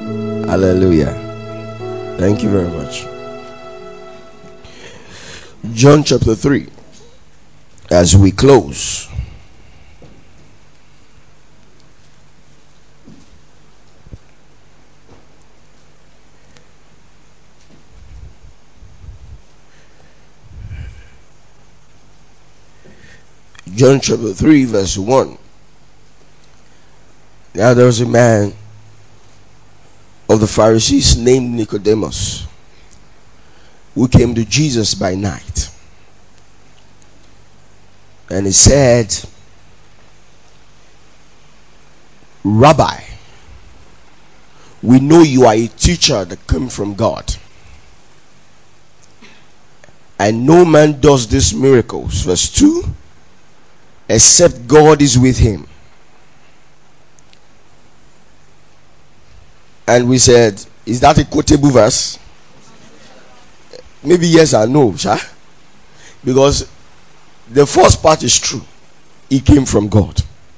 Hallelujah. Thank you very much. John chapter 3. As we close, John chapter 3, verse 1. Now there was a man of the Pharisees named Nicodemus, who came to Jesus by night. And he said, Rabbi, we know you are a teacher that came from God. And no man does these miracles, verse 2, except God is with him. And we said, is that a quotable verse? Maybe yes or no, sir. Because the first part is true. He came from God.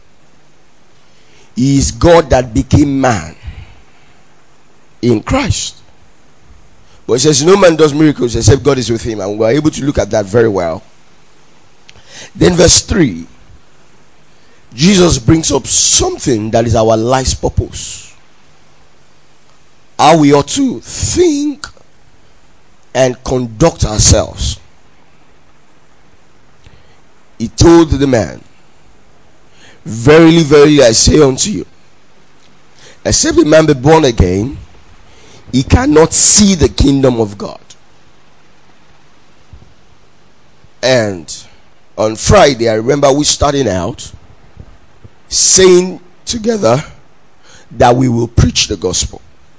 He is God that became man in Christ. But it says no man does miracles except God is with him. And we're able to look at that very well. Then verse 3, Jesus brings up something that is our life's purpose. How we ought to think and conduct ourselves. He told the man, verily, verily, I say unto you, except a man be born again, he cannot see the kingdom of God. And on Friday, I remember we starting out saying together that we will preach the gospel.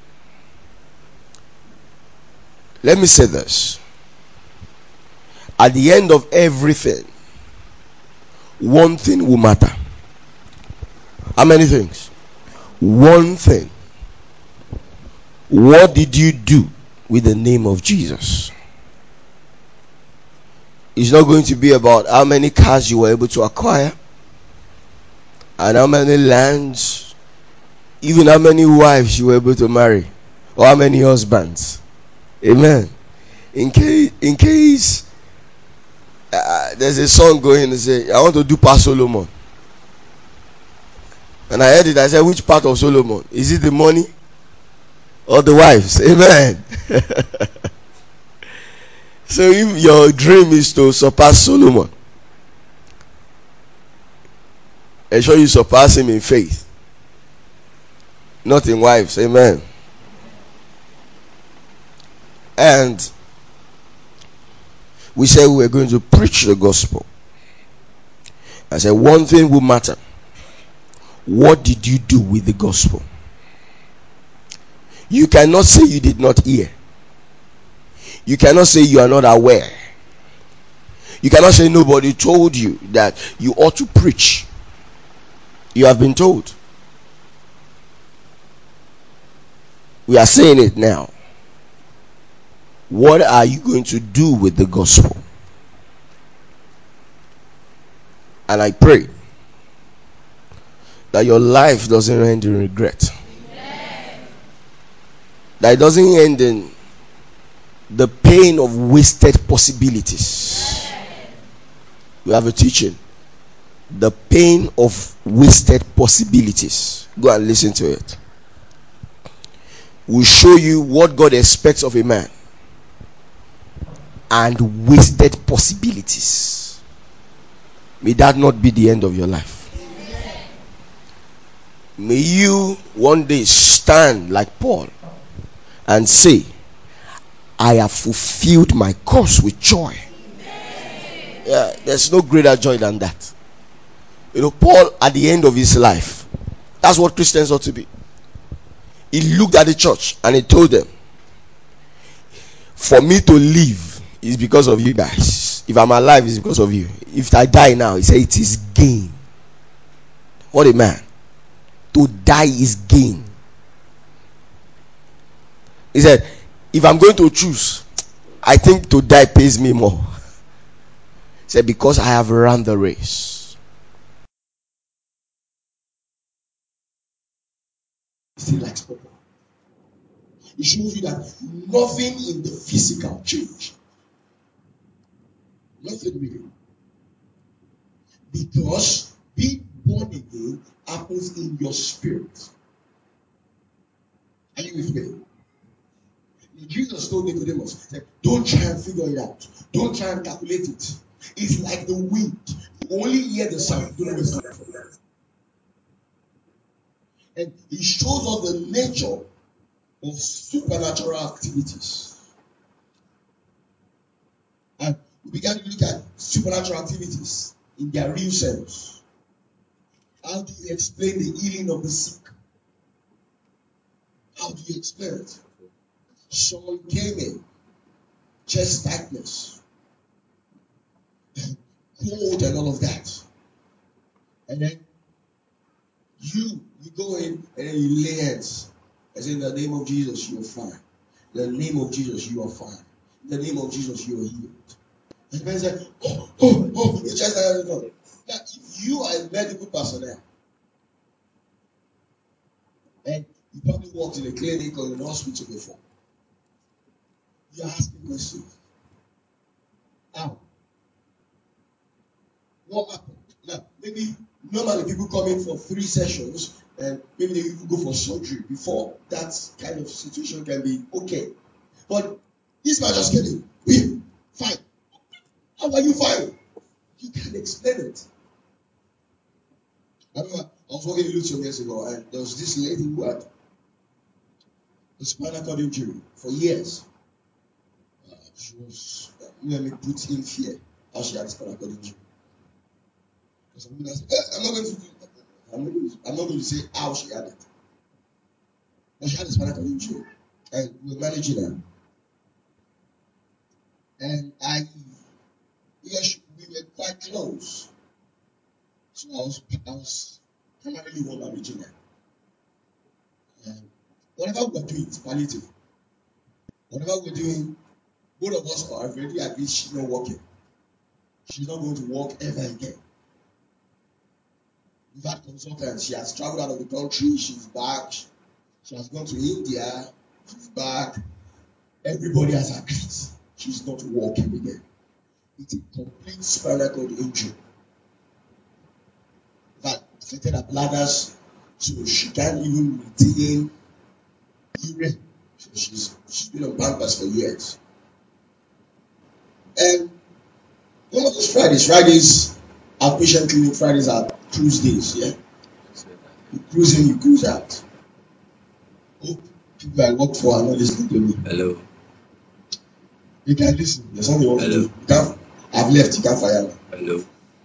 Let me say this. At the end of everything, one thing will matter. How many things? One thing. What did you do with the name of Jesus? It's not going to be about how many cars you were able to acquire and how many lands, even how many wives you were able to marry, or how many husbands. Amen. In case there's a song going to say, I want to do past Solomon. And I heard it, I said, which part of Solomon? Is it the money or the wives? Amen. So if your dream is to surpass Solomon, ensure you surpass him in faith, not in wives. Amen. And we said we were going to preach the gospel. I said one thing will matter. What did you do with the gospel? You cannot say you did not hear. You cannot say you are not aware. You cannot say nobody told you that you ought to preach. You have been told. We are saying it now. What are you going to do with the gospel? And I pray that your life doesn't end in regret. Amen. That it doesn't end in the pain of wasted possibilities. Amen. We have a teaching. The pain of wasted possibilities. Go and listen to it. We'll show you what God expects of a man and wasted possibilities. May that not be the end of your life. Amen. May you one day stand like Paul and say, I have fulfilled my course with joy. Amen. Yeah, there's no greater joy than that. You know, Paul at the end of his life, that's what Christians ought to be. He looked at the church and he told them, for me to live is because of you guys. If I'm alive, it's because of you. If I die now, he said it is gain. What a man. To die is gain. He said, if I'm going to choose, I think to die pays me more. He said, because I have run the race. He still likes purple. It shows you that nothing in the physical changed. Nothing really. Because being born again happens in your spirit. Are you with me? Jesus told Nicodemus, don't try and figure it out. Don't try and calculate it. It's like the wind. You only hear the sound. You don't know where it's coming from. And he shows us the nature of supernatural activities. And we began to look at supernatural activities in their real sense. How do you explain the healing of the sick? How do you explain it? Someone came in, chest tightness, cold and all of that. And then you go in and then you lay hands. I say, in the name of Jesus, you are fine. In the name of Jesus, you are fine. In the name of Jesus, you are healed. And the man said, your chest tightness. Now, if you are a medical personnel, and you probably worked in a clinic or in an hospital before, you're asking questions. How? What happened? Now, maybe normally people come in for 3 sessions and maybe they even go for surgery before that kind of situation can be okay. But this man just came in. We fine. How are you fine? You can't explain it. I remember I was working in Luke some years ago and there was this lady who had a spinal cord injury for years. She was really put in fear how she had a spinal cord injury. I'm not going to say how she had it. But she had a spinal cord injury. And we were managing her. And we were quite close. So I was primarily one managing her. And whatever we're doing is palliative. Whatever we're doing, both of us are already agreed she's not working. She's not going to work ever again. We've had consultants. She has traveled out of the country. She's back. She has gone to India. She's back. Everybody has agreed she's not walking again. It's a complete spinal cord injury that affected her bladders, so she can't even retain urine. So she's been on Pampers for years. And one of those Fridays, outpatient clinic Fridays are cruise days, yeah? You cruise in, you cruise out. Hope people I work for are not listening to me. Hello. You can listen. There's something you want to do. You can't. I've left. You can't fire me. Hello.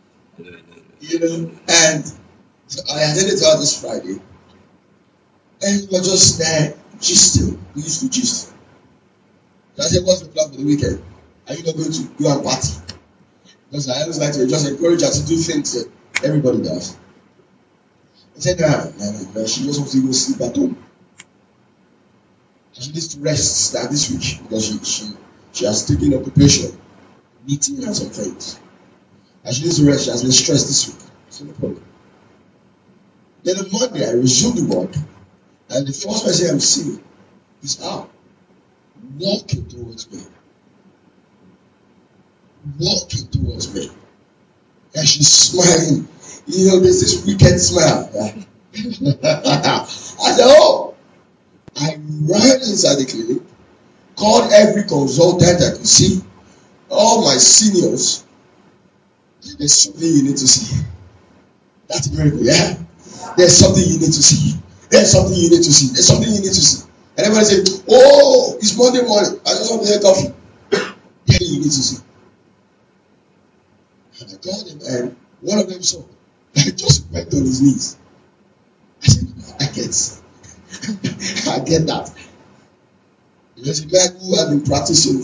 And so I attended to her this Friday, and we were just there, gisting. We used to gist. So I said, "What's the plan for the weekend? Are you not going to go and party?" Because I always like to just encourage her to do things that everybody does. I said, "No. She just wants to go sleep at home. She needs to rest that this week because she has taken occupation, meeting and some friends. And she needs to rest. She has been stressed this week. So no problem." Then on Monday, I resumed the work, and the first person I'm seeing is her walking towards me. Walking towards me. And she's smiling. There's this wicked smile. I said, "Oh." I ran inside the clinic, called every consultant I could see, all my seniors. There's something you need to see. That's a miracle, yeah? There's something you need to see. There's something you need to see. There's something you need to see. And everybody said, "Oh, it's Monday morning. I just want to get coffee." Then you need to see. And I called him, and one of them saw. I just went on his knees. I said, I get that. There's a man who has been practicing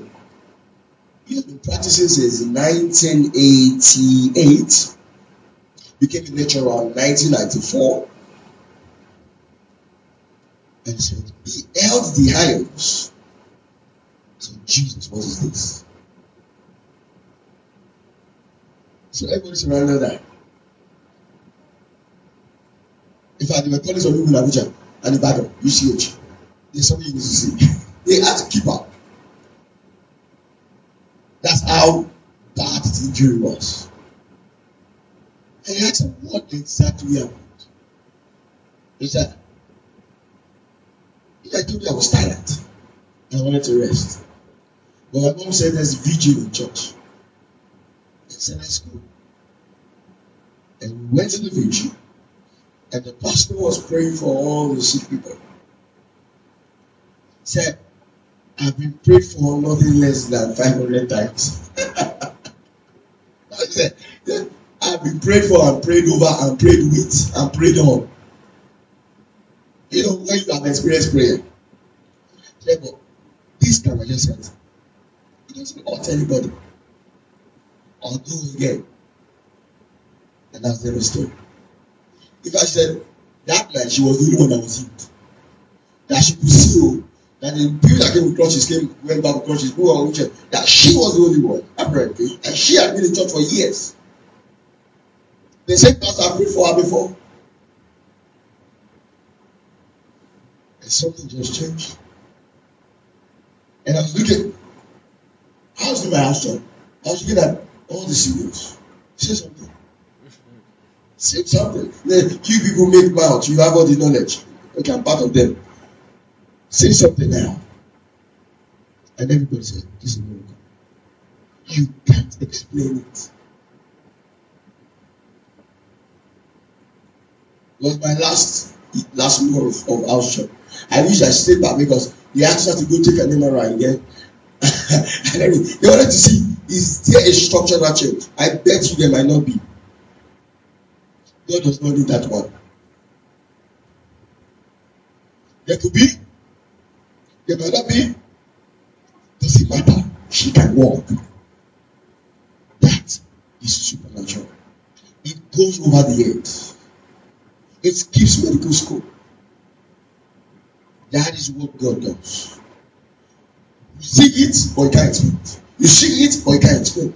since 1988. Became a lecturer in 1994. And said, he held the irons. I said, "Jesus, what is this?" So everybody surrounded that. In fact, they were calling some people in Abuja and Ibadan, UCH. There's something you need to see. They had to keep up. That's how bad the injury was. And I asked him, what exactly happened? He said, I told you I was tired. I wanted to rest. But my mom said there's vigil in church. I said, let's go. And we went to the vigil. And the pastor was praying for all the sick people. He said, I've been prayed for nothing less than 500 times. I said, I've been prayed for and prayed over and prayed with and prayed on. You know, when you have experienced prayer. Said, but this time I just said, it doesn't hurt anybody. I'll do it again. And that's the story. If I said, that night she was the only one that was healed. That she could see that the people that came with crutches went back with crutches, who were wheelchair, that she was the only one, apparently, and she had been in church for years. The same pastor prayed for her before. And something just changed. And I was looking, I was in my house job. I was looking at all the seniors. Say something. Say something. You people make mouth, you have all the knowledge. Okay, I'm part of them. Say something now. And everybody said, this is a miracle. You can't explain it. It was my last month of house job. I wish I stayed back because they asked us to go take an MRI again. And they wanted to see, is there a structural change? I bet you there might not be. God does not need that one. There could be. There might not be. Doesn't matter. She can walk. That is supernatural. It goes over the head. It skips medical school. That is what God does. You see it, but you can't explain it. You see it, but you can't explain it.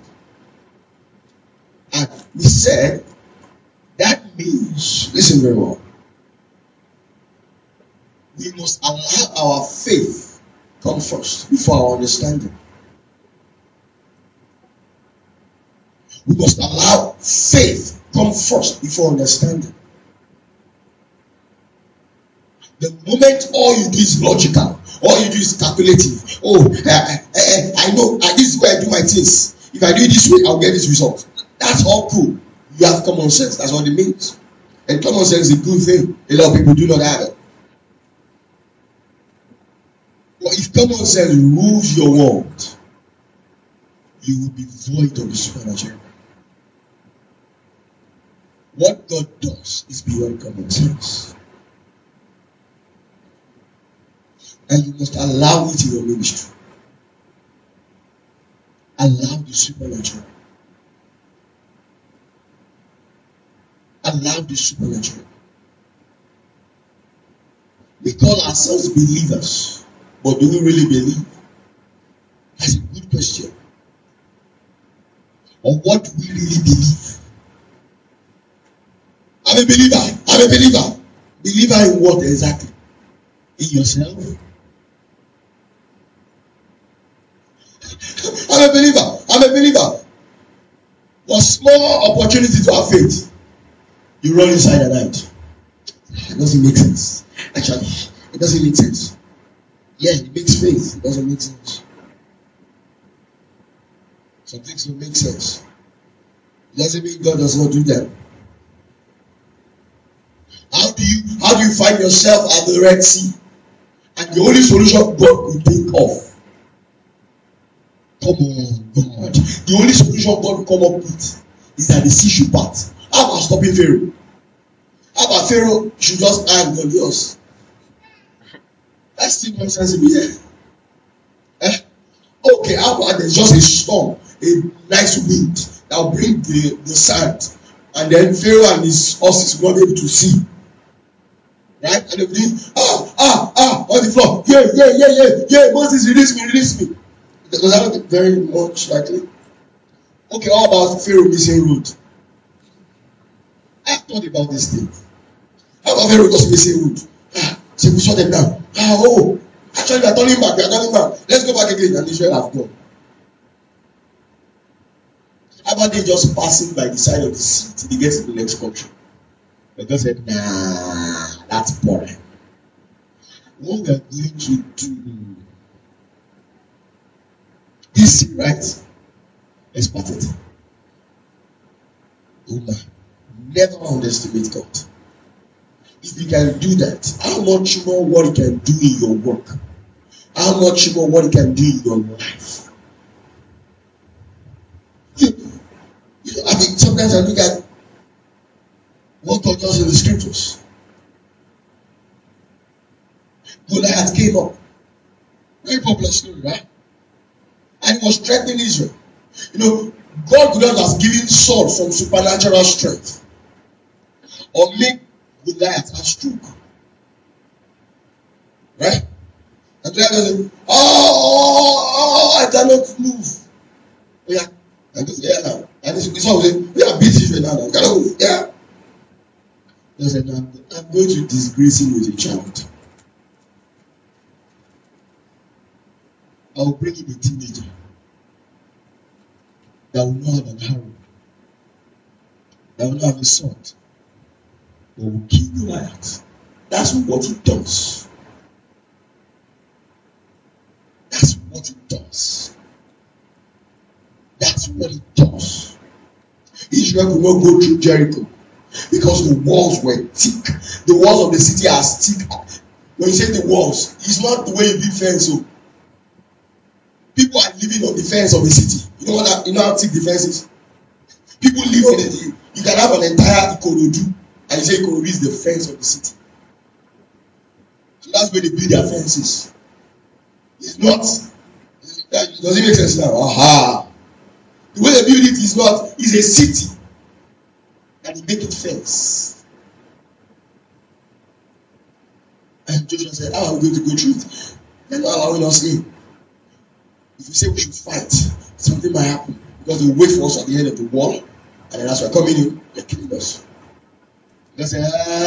And we said that means, listen very well, we must allow our faith come first before our understanding. We must allow faith come first before understanding. The moment all you do is logical, all you do is calculative. I know this is where I do my things. If I do it this way, I'll get this result. That's all cool. You have common sense. That's what it means. And common sense is a good thing. A lot of people do not have it. But if common sense rules your world, you will be void of the supernatural. What God does is beyond common sense. And you must allow it in your ministry. Allow the supernatural. Allow the supernatural. We call ourselves believers, but do we really believe? That's a good question. Or what do we really believe? I'm a believer. I'm a believer. Believer in what exactly? In yourself? I'm a believer. I'm a believer. For small opportunity to have faith, you run inside and out. It doesn't make sense. Actually, it doesn't make sense. Yeah, it makes faith. It doesn't make sense. Some things don't make sense. It doesn't mean God does not do them. How do you find yourself at the Red Sea? And the only solution God could think of. Come on, God. The only solution God will come up with is that the sea should part. How about stopping Pharaoh? How about Pharaoh should just hang on yours? That's still nonsense in here. Okay, how about there's just a storm, a nice wind that will bring the sand, and then Pharaoh and his horses will not be able to see. Right? And they'll be doing, on the floor. Yeah, Moses, release me. Does that look very much likely? Okay, how about Pharaoh missing road? I've thought about this thing. How about Pharaoh just missing road? So we shut them down. Actually, we are turning back. Let's go back again. And Israel have gone. How about they just passing by the side of the sea till they get to the next country? They just said, nah, that's boring. What we are going to do is right. Let's part it. Woman, never underestimate God. If you can do that, how much more what He can do in your work? How much more what He can do in your life? I mean, sometimes I look at what God does in the scriptures. Goliath came up. Very popular story, right? And he was strengthening Israel. You know, God could not have given Saul some supernatural strength or make Goliath have stroke. Right? And Goliath said, I cannot move. Yeah. And he said, yeah. And his son said, we are beat Israel now. I cannot move. Yeah. He said, no, I'm going to disgrace him with a child. I will bring him a teenager that will not have an arrow, that will not have a sword, but will kill Goliath. That's what he does. That's what he does. That's what he does. Israel could not go through Jericho because the walls were thick. The walls of the city are thick. When you say the walls, it's not the way you build fence. So people are living on the fence of the city. You know how thick the fence is? People live on it. You can have an entire Ikorodu and you say Ikorodu is the fence of the city. So that's where they build their fences. It's not. Does it make sense now? Aha. The way they build it is not. It's a city. And they make it fence. And Joshua said, how are we going to go through it? They're not allowing us in. If you say we should fight, something might happen. Because they wait for us at the end of the wall. And then as we're coming in, they're killing us. They say,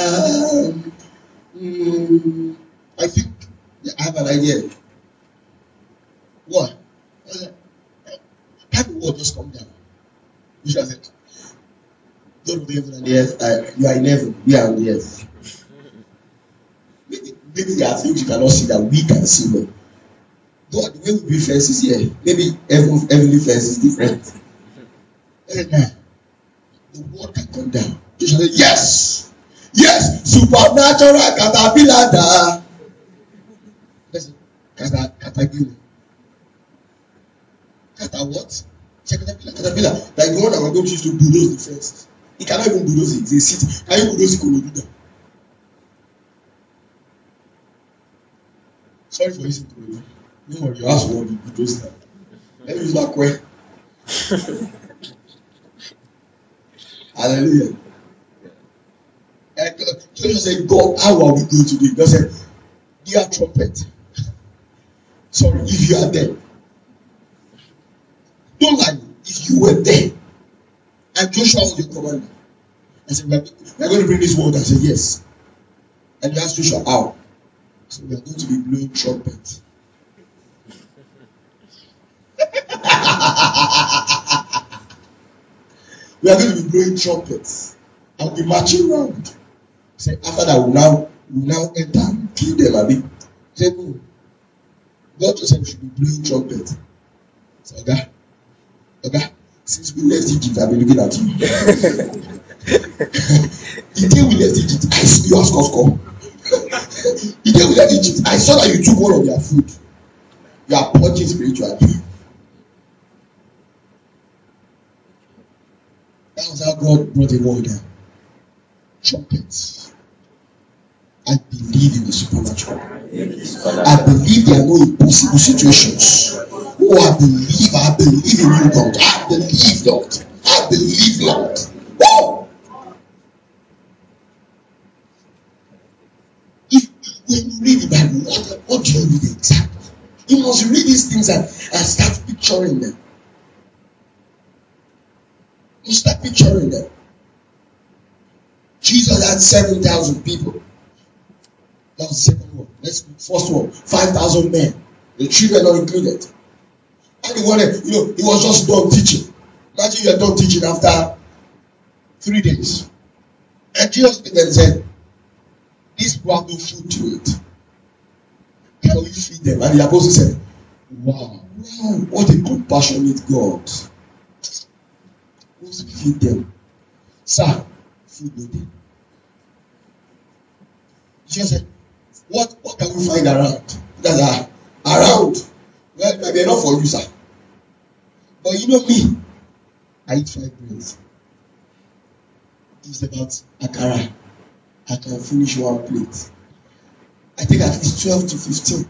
I think I have an idea. What? Have the world just come down. Joshua said, God of the heaven and the earth, you are in heaven, we are on the earth. Maybe there are things you cannot see that we can see more. God, the way we build fences here, maybe heavenly fence is different. And now, the world can come down. Joshua said, yes! Yes! Supernatural caterpillar da! Caterpillar. Cata what? Caterpillar. Like the one that we're going to use to bulldoze the fences. He cannot even bulldoze it. It's a city. Can you bulldoze Ikorodu? Sorry for using Ikorodu. No worry, your house will not be bulldozed now. Let me use that way. Hallelujah. And Joshua said, God, how are we going to do it? God said, dear trumpet. Sorry, if you are there. Don't lie. If you were there and Joshua was your commander, I said, we are going to bring this word. I said, yes. And you asked Joshua, how? So we are going to be blowing trumpet. We are going to be blowing trumpets. And we'll be marching around. Say, after that, we'll now enter and kill them, Abi. Say, no. God just said we should be blowing trumpet. Say, okay. Since we left Egypt, I've been looking at you. The day we left Egypt, you asked us call. The day we left Egypt, I saw that you took one of their food. You are purging spiritually. That was how God brought the word down. Trumpets. I believe in the supernatural. I believe there are no impossible situations. Oh, I believe in you, Lord. I believe, Lord. I believe, Lord. Oh! When you read the Bible, what do you read exactly? You must read these things and start picturing them. You start picturing them. Jesus had 7,000 people. That was the second one. First one, 5,000 men. The children not included. And he wanted, he was just done teaching. Imagine you are done teaching after 3 days. And Jesus then said, these people have no food to eat. Can we feed them? And the apostle said, wow, what a compassionate God. Let's feed them. Sir, food no dey. Jesus said, what can we find around? That are around. Well, it might be enough for you, sir. But you know me, I eat 5 breads. It's about akara. I can finish 1 plate. I take at least 12 to 15.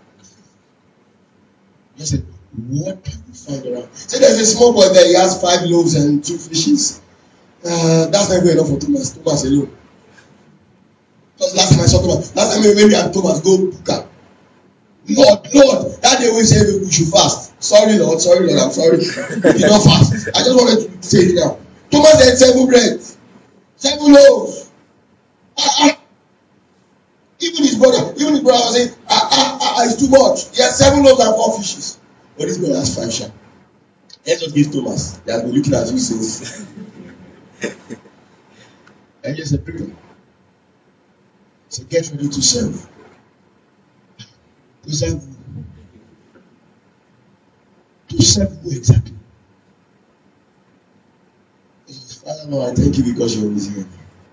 I said, what can we find around? So there's a small boy there, he has 5 loaves and 2 fishes. That's not enough for Thomas alone. Because last time I saw Thomas, last time when me and Thomas go Buka. Lord, that day we say we should fast. Sorry, Lord, I'm sorry. You don't fast. I just wanted to say it now. Thomas had 7 breads, 7 loaves. Even his brother was saying, it's too much. He has 7 loaves and 4 fishes. But this boy has 5 sharp. Let's just give Thomas. He has been looking at you since. And he said, pray. So get ready to serve. To serve who? To serve who exactly? He says, Father, Lord, I thank you because you're always here.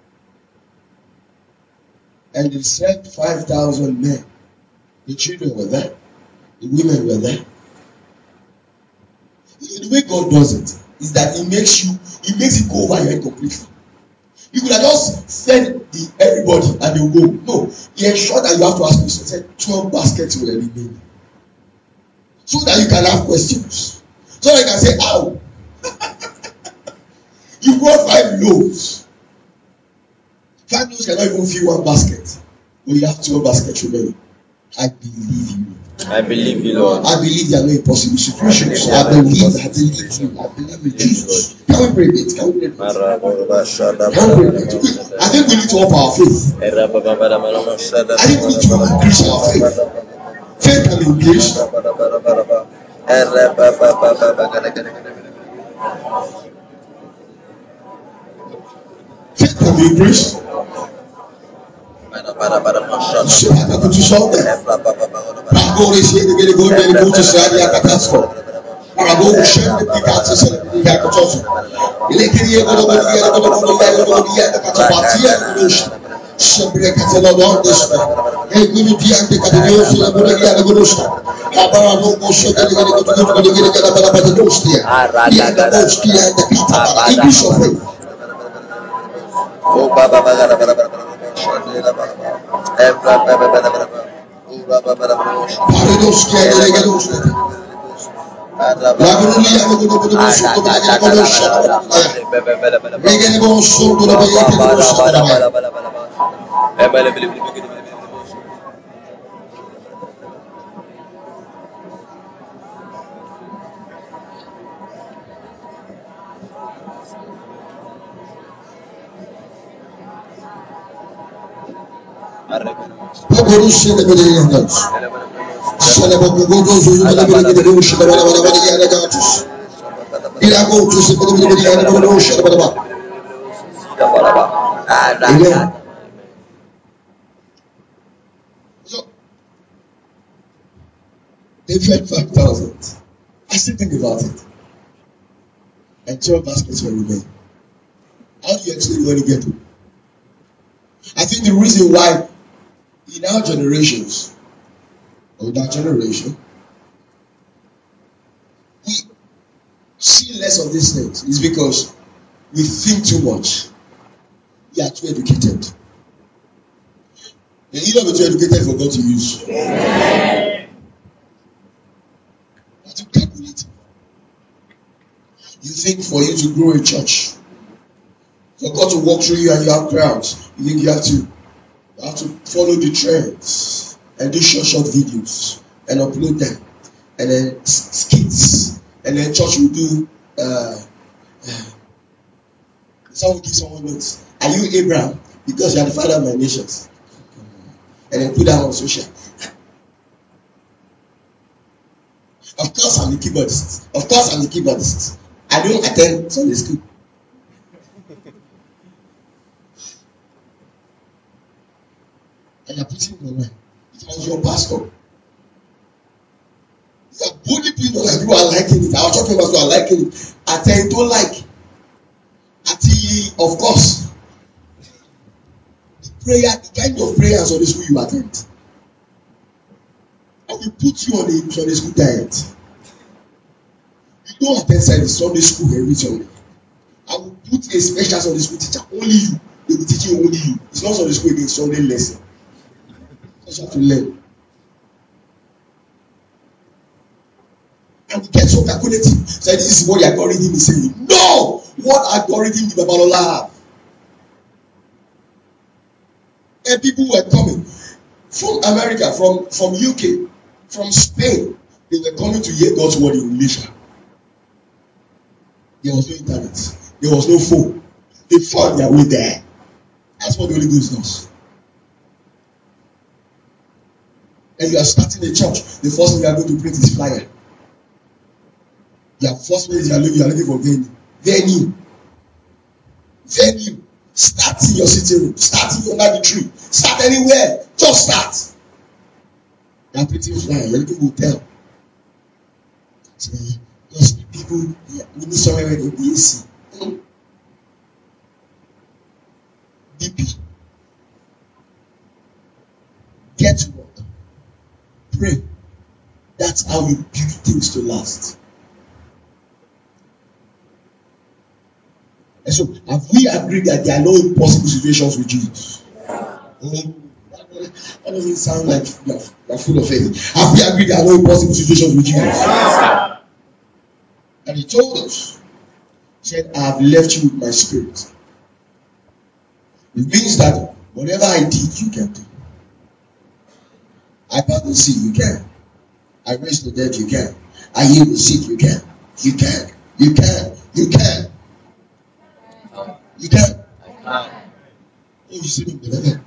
And they served 5,000 men. The children were there. The women were there. The way God does it is that He makes it go over your head completely. You could have just fed everybody and they will go. No, He ensured that you have to ask questions. He said 12 baskets will remain. So that you can have questions. So that you can say, how? You brought 5 loaves. 5 loaves cannot even fill 1 basket. But you have 12 baskets remaining. I believe you. I believe you, Lord. I believe there are no impossible situations. I believe you. I believe in Jesus. Can we pray a bit? Can we pray a bit? I think we need to up our faith. I think we need to increase our faith. Faith can be increased. Faith can be increased. To solve that. Increase your faith. Oh, Baba, Amen. So, they fed 5,000. I still think about it. And 12 baskets were remain. How do you explain when you get to? I think the reason why in our generations, or that generation, we see less of these things is because we think too much. We are too educated. You need not be too educated for God to use. You are too calculated. You think for you to grow a church, for God to walk through you and you have crowds, you think you have to follow the trends and do short videos and upload them, and then skits, and then church will do. Someone give someone notes. Are you Abraham? Because you are the father of my nations. and then put that on social. Of course, I'm the keyboardist. Of course, I'm the keyboardist. I don't attend Sunday school. And you're putting it online. If I was your pastor, you're boldly putting it online. People are liking it. Our church members are liking it. I tell you, don't like. Of course, the kind of prayer and Sunday school you attend. I will put you on a Sunday school diet. You don't attend Sunday school every Sunday. I will put a special Sunday school teacher, only you. They will teach you only you. It's not Sunday school again, Sunday lesson. You have to learn. And we get so calculative. So this is what the algorithm is saying. No! What algorithm did Babalola have? And people were coming from America, from UK, from Spain. They were coming to hear God's word in Malaysia. There was no internet. There was no phone. They found their way there. That's what the Holy Ghost does. And you are starting a church. The first thing you are going to print is flyer. Your first place you are looking for venue. Start in your sitting room. Start under the tree. Start anywhere. Just start. You are printing flyer. You are looking for hotel. Just people. We need somewhere where they be AC. DP. Get to work. Pray. That's how you build things to last. And so, have we agreed that there are no impossible situations with Jesus? That doesn't sound like you're full of faith. Have we agreed there are no impossible situations with Jesus? And he told us, he said, I have left you with my spirit. It means that whatever I did, you can do. I part the sea, you can. I raised the dead, you can. I heal the sick, you can. You can. You can. You can. You can. Oh, you see me, beloved.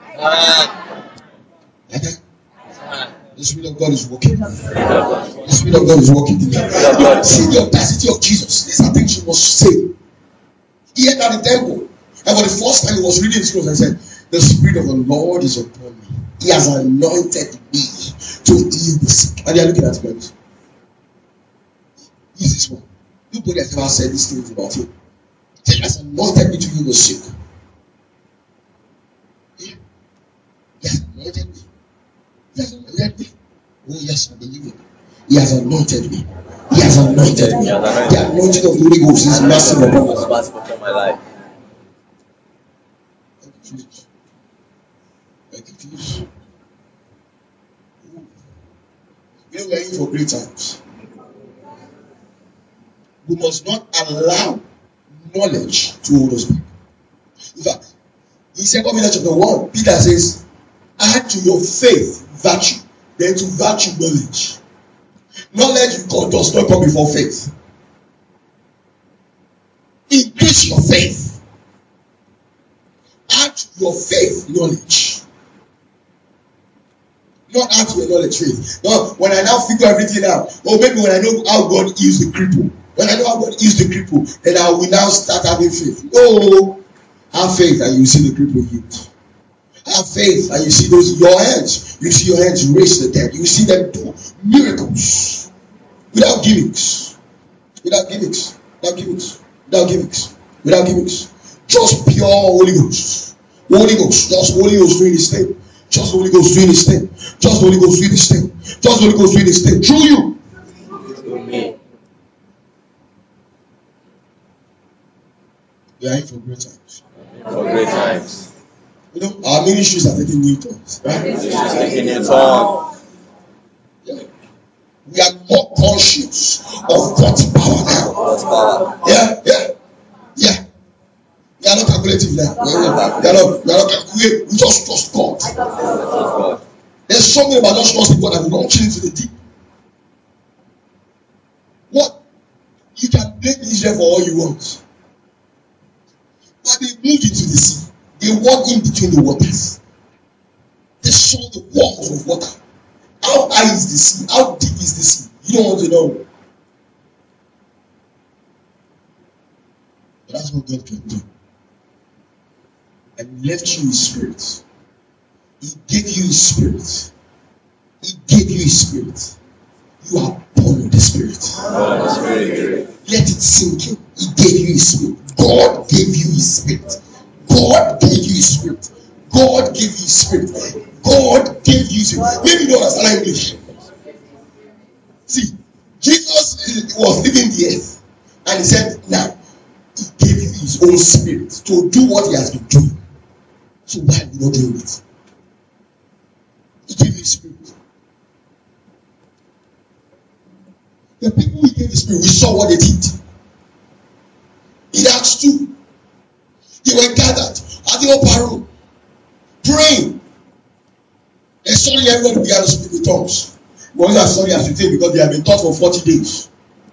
The Spirit of God is working. The Spirit of God is working in you. See the audacity of Jesus. These are things you must say. He entered the temple. And for the first time he was reading the scrolls and said, the Spirit of the Lord is upon me. He has anointed me to heal the sick. And they are looking at him. Who is this one? Nobody has ever said these things about him. He has anointed me to heal the sick. Yeah. He has anointed me. He has anointed me. Oh yes, I believe it. He has anointed me. He has anointed me. The anointing of the Holy Ghost is massive upon my life. Thank you, Jesus. Thank you, Jesus. We are in for great times. We must not allow knowledge to hold us back. In fact, in 2 Peter chapter 1, Peter says, add to your faith virtue, then to virtue knowledge. Knowledge does not come before faith. Increase your faith. Add to your faith knowledge. Not add to your knowledge faith. No, when I now figure everything out, or maybe when I know how God heals the cripple, when I know how God heals the cripple, then I will now start having faith. No, have faith and you see the cripple healed. Have faith and you see your hands. You see your hands raise the dead. You see them do miracles without gimmicks. Without gimmicks. Without gimmicks. Without gimmicks. Without gimmicks. Just pure Holy Ghost. Holy Ghost. Just Holy Ghost doing His thing. Just Holy Ghost doing His thing. Just Holy Ghost doing His thing. Just Holy Ghost doing His thing. Through you. We are in for great times. For great times. You know, our ministries are taking new turns. Right? Taking new turns. Yeah. We are more conscious of God's power now. God's power. Yeah. We are not calculative now. We just trust God. There's something about just trusting God and launching into the deep. What? You can blame Israel for all you want. But they moved into the sea. They walked in between the waters. They saw the walls of water. How high is the sea? How deep is the sea? You don't want to know. But that's what God can do. And He left you His Spirit. He gave you His Spirit. He gave you His Spirit. You are born with the Spirit. Let it sink in. He gave you His Spirit. God gave you His Spirit. God gave you His Spirit. God gave you His Spirit. God gave you His Spirit. Maybe you don't understand English. See, Jesus was leaving the earth, and He said, now, He gave you His own Spirit to do what He has been doing. So why are you not doing it? He gave you His Spirit. The people He gave the Spirit, we saw what they did. In Acts 2, they were gathered at the upper room, praying. And suddenly everybody began to speak with tongues. It wasn't as sorry as you think, because they had been taught for 40 days.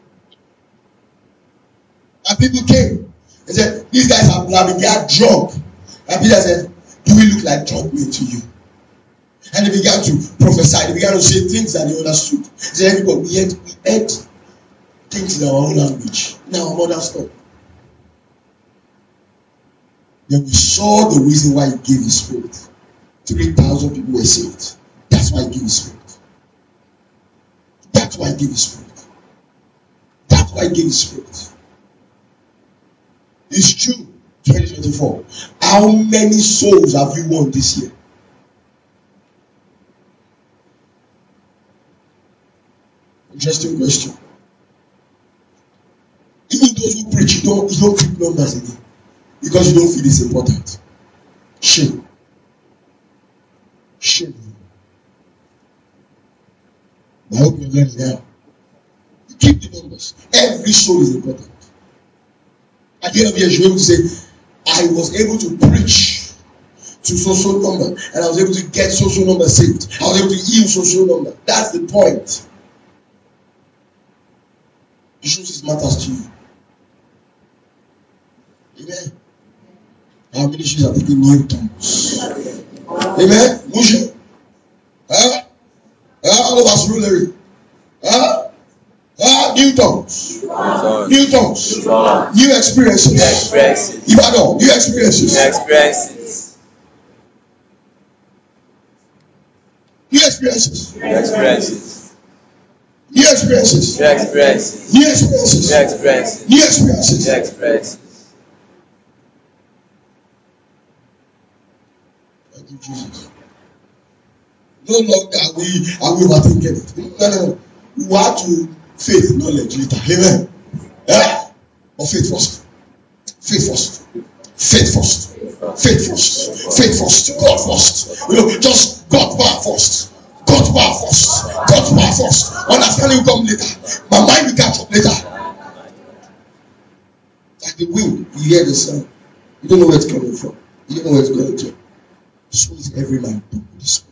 And people came and said, these guys are blabbing, they are drunk. And Peter said, do we look like drunk men to you? And they began to prophesy. They began to say things that they understood. He said, everybody, we heard things in our own language, in our mother's tongue. Then we saw the reason why He gave His Spirit. 3,000 people were saved. That's why He gave His Spirit. That's why He gave His Spirit. That's why He gave His Spirit. It's true. 2024. How many souls have you won this year? Interesting question. Even those who preach, you don't keep numbers again, because you don't feel it's important. Shame. Shame. I hope you're learning now. You keep the numbers. Every soul is important. At the end of the year, you're able to say, I was able to preach to social number, and I was able to get social number saved. I was able to heal social number. That's the point. It shows it matters to you. Amen. Our ministries are taking new tongues. Amen. Musha. All of us rulery. New tongues. New tongues. New experiences. Ibadan. New experiences. New experiences. New experiences. New experiences. New experiences. New experiences. New experiences. New experiences. New experiences. Thank you, Jesus. No longer are we overthinking it. No. We have to faith knowledge later. Amen. Or faith first. Faith first. Faith first. Faith first. Faith first. God first. Just God power first. God power first. God power first. Understanding will come later. My mind will catch up later. Like the wind, you hear the sound. You don't know where it's coming from. You don't know where it's going to. So is every man done with the Spirit.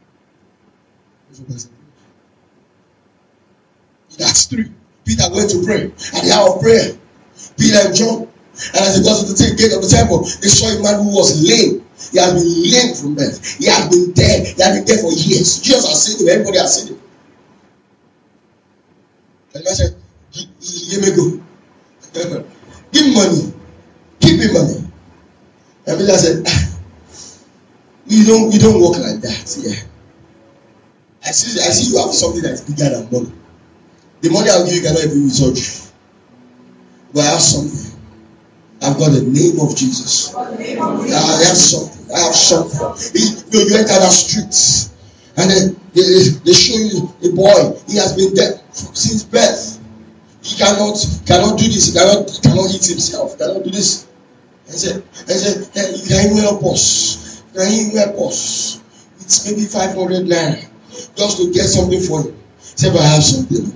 In Acts 3, Peter went to pray at the hour of prayer. Peter and John. And as he got to the gate of the temple, they saw a man who was lame. He had been lame from birth. He had been dead. He had been dead for years. Jesus has seen him. Everybody has seen him. And the man said, let me go. Give me money. Give me money. And Peter said, you don't work like that. Yeah. I see you have something that's bigger than money. The money I'll give you cannot even be surgery. But I have something. I've got the name of Jesus. I have something. You enter that street, and then they show you a boy. He has been dead since birth. He cannot do this. He cannot eat himself. Cannot do this. I said, hey, can you help us? Can you help us? It's maybe 500 naira just to get something for you. Say, but I have something.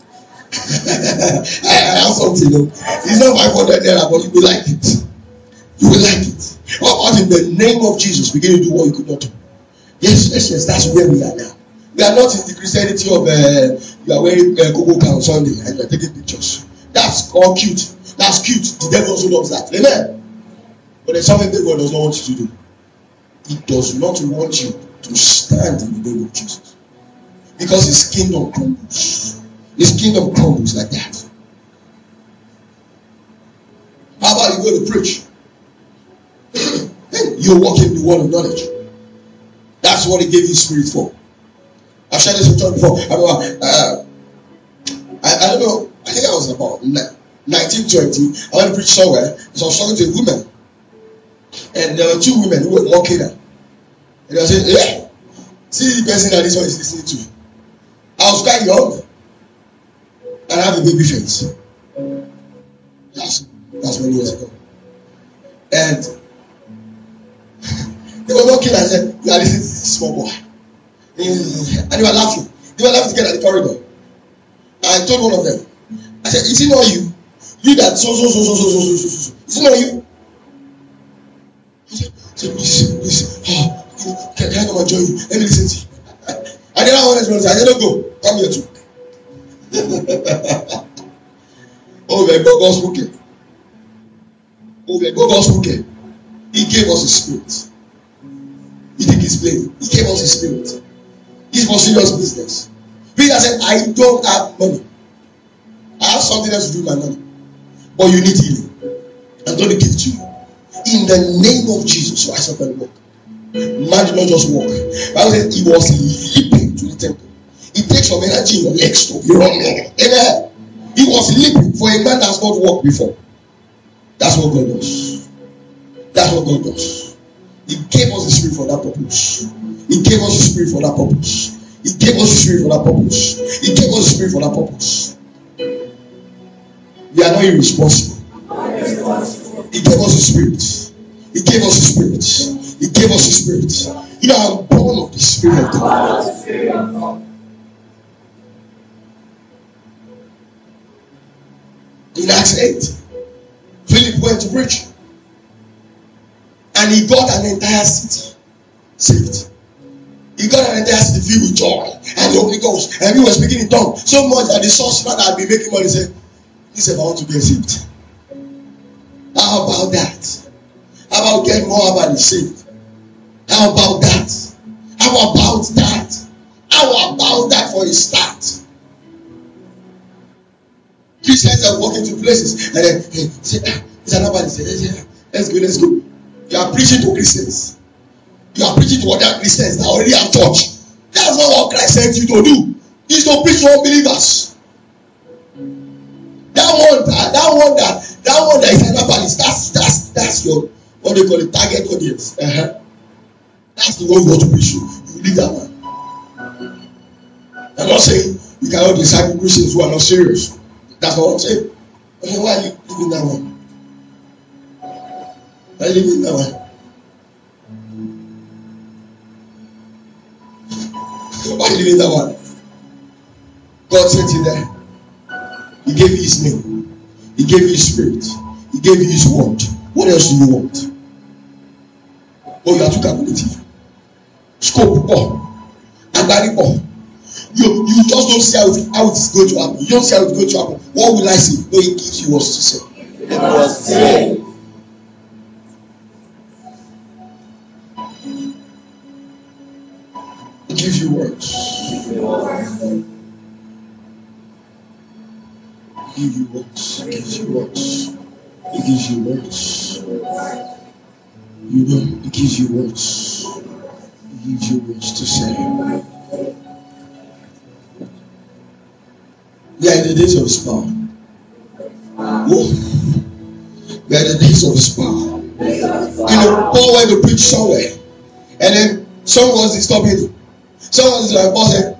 I have something. It's not 500 naira, but you will like it. You will like it. How about in the name of Jesus, begin to do what you could not do? Yes. That's where we are now. We are not in the Christianity of you are wearing Coco on Sunday and you are taking pictures. That's all cute. That's cute. The devil also loves that. Amen. But there's something the devil does not want you to do. He does not want you to stand in the name of Jesus. Because his kingdom crumbles. His kingdom crumbles like that. How about you go to preach? You walk in the word of knowledge. That's what he gave you spirit for. I've shared this with you before. I don't know. I think I was about 1920. I went to preach somewhere. So I was talking to a woman. And there were two women who were mocking her. And I said, yeah, see the person that this one is listening to. I was quite young. And I have a baby face. That's many years ago. And they were mocking her and said, you are listening to this small boy. And they were laughing. They were laughing together at the corridor. I told one of them, I said, is it not you? You that so. Is it not you? I said, please. Can I come and join you? Let me listen to you. I didn't want to say, I said, don't go. Come here too. Oh, my God, God's spoken. Oh, my God, God's spoken. He gave us His spirit. He didn't explain. He gave us His spirit. It's for serious business. Peter said, I don't have money. I have something else to do with my money. But you need healing. I'm going to give it to you. In the name of Jesus, rise up and walk. Man did not just walk. Bible says he was leaping to the temple. It takes some energy in your legs to be running. Amen. He was leaping for a man that has not walked before. That's what God does. That's what God does. He gave us the spirit for that purpose. He gave us the spirit for that purpose. He gave us the spirit for that purpose. He gave us the spirit for that purpose. We are not irresponsible. He gave us the spirit. He gave us the spirit. He gave us the spirit. You know, I'm born of the spirit of God. In Acts 8, Philip went to preach. And he got an entire city saved. He got an entire city filled with joy and the Holy Ghost. And he was speaking in tongues so much that the sorcerer that had been making money said, I want to get saved. How about that? How about get more about the saved? How about that? How about that? How about that for a start? Christians are walking to places and then nobody said, let's go. You are preaching to Christians. You are preaching to other Christians that already have church. That's not what Christ sent you to do. He's to preach to unbelievers. That one that is anabalist, that's your what they call it, target audience. That's the one you want to preach to. You leave that one. I'm not saying you cannot disciple Christians who are not serious. That's not what I'm saying. Okay, why are you leaving that one? Why are you leaving that one? Why are you leaving that one? God sent you there. He gave you His name. He gave you His spirit. He gave you His word. What else do you want? Oh, you are too calculative. Scope more. Agbari more. You just don't see how it's going to happen. You don't see how it's going to happen. What will I say? No, He gives you what to say. It was said. He gives you words. He gives you words. He gives you words. He gives you words. You know, He gives you words. He gives you words to say. We are in the days of His power. Oh, we are in the days of His power. You know, Paul went to preach somewhere, and then someone was disturbing him. Someone was like, Paul said,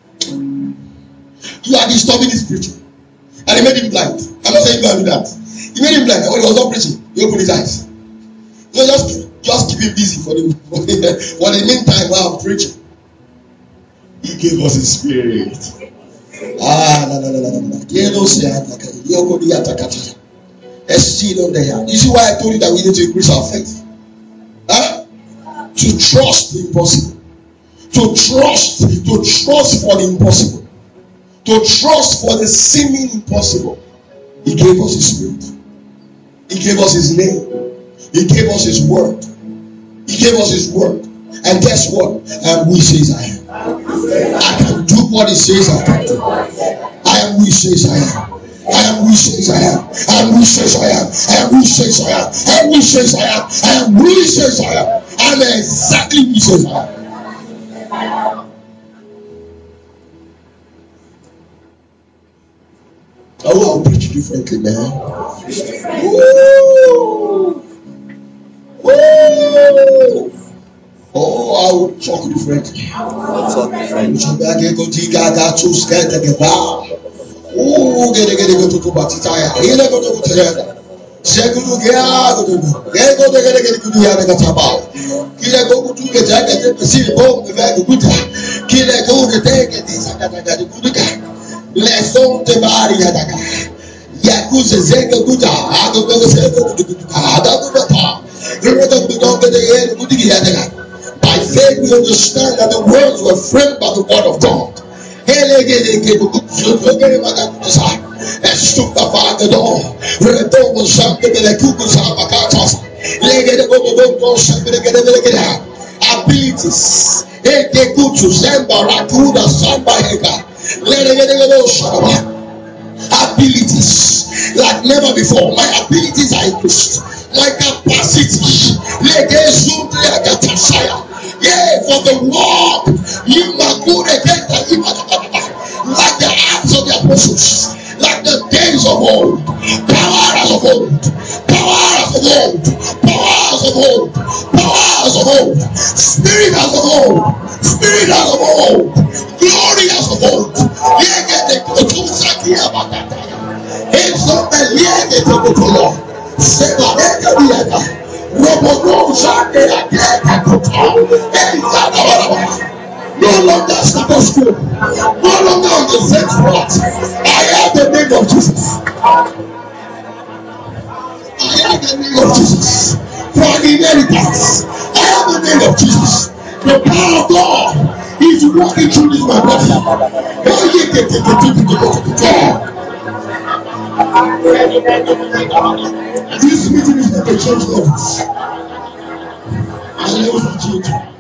you are disturbing this preaching. And he made him blind. I'm not saying you can do that. He made him blind. And when he was not preaching, he opened his eyes. You know, just keep him busy for the meantime while I'm preaching. He gave us His spirit. No. You see why I told you that we need to increase our faith? To trust the impossible. To trust for the impossible. To trust for the seeming impossible. He gave us His spirit. He gave us His name. He gave us His word. He gave us His word. And And guess what? I am who he says I am. I can do what he says I can do. I am who he says I am. I am who he says I am. I am who he says I am. I am who he says I am. I am who he says I am. I am who he says I am. I am exactly who he says I am. Oh, I'll preach differently, man. Woo! Woo! Oh, I will talk differently. Oh, get to Batitaya. Here go to Terra. Segunu Gea go to Gego de get to Yanagataba. Kila go to get Jacket, see bomb the bag of Buddha. Kila go to take it is Buddha. Let's don't the body Yadaka. Yakuza Zega Buddha. I don't know the Zega Buddha. I don't know by faith, we understand that the words were framed by the word of God. Abilities. Abilities like never before. My abilities are increased. My capacity. Yeah, for the work. Like the acts of the apostles. Like the days of old. Powers of old. Powers of old. Powers of old. Powers of old. Spirit as of old. Spirit as of old. Glory as of old. It's not the liege to the Lord. Sebareka diada. Robodo shake akeka kota. No longer Sabbath school. No longer on the same spot. I have the name of Jesus. I have the name of Jesus. For an inheritance. I have the name of Jesus. The power of God is working through this my body. Oh, yeah, this meeting is not a church office. I never change.